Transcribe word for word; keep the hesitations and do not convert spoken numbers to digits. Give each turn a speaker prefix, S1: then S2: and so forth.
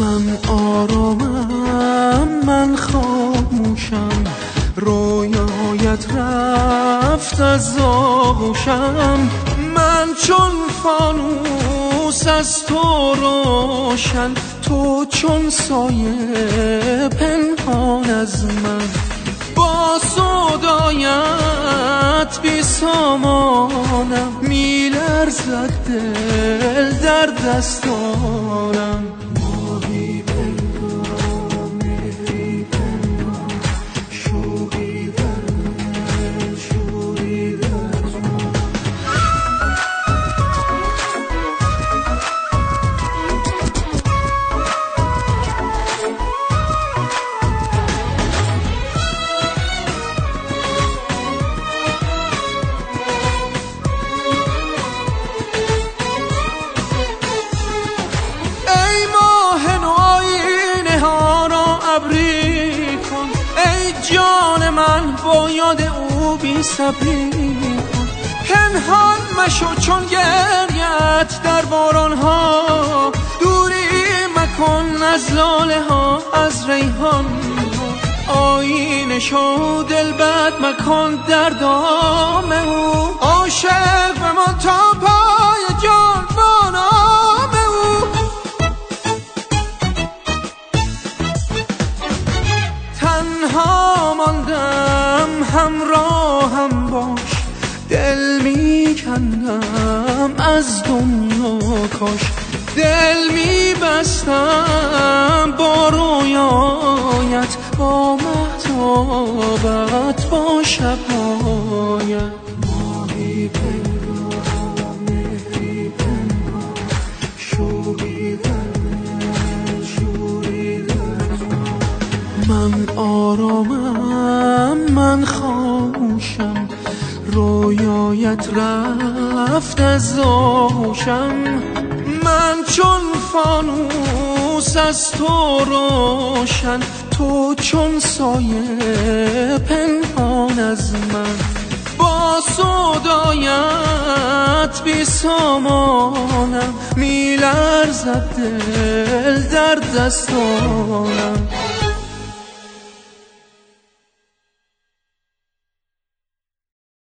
S1: من آرامم، من خاموشم، رویایت رفت از آغوشم. من چون فانوس از تو روشن، تو چون سایه پنهان از من. با سودایت بی سامانم، میلرزد دل در دستانم. ماهی پنهان، مهری پنهان، شوقی در دل، شوری در با یاد او بی صبری کن. پنهان مشو چون گریت در باران ها، دوری مکن از لاله ها، از ریحان ها. آینه شو دلبد مکن در دام او، عاشق بمان تا پای جان با نام او. تنها ماندم همراهم باش، دل می کندم از دنیا کاش. دل می بستم با رویایت، با مهتابت، با شبهایت. ماهی پنهان، مهری پنهان، شوقی در دل، شوری در من آرامم، من خاموشم، رویایت رفت از آغوشم. من چون فانوس از تو روشن، تو چون سایه پنهان از من. با سودایت بی سامانم، میلرزد دل در دستانم.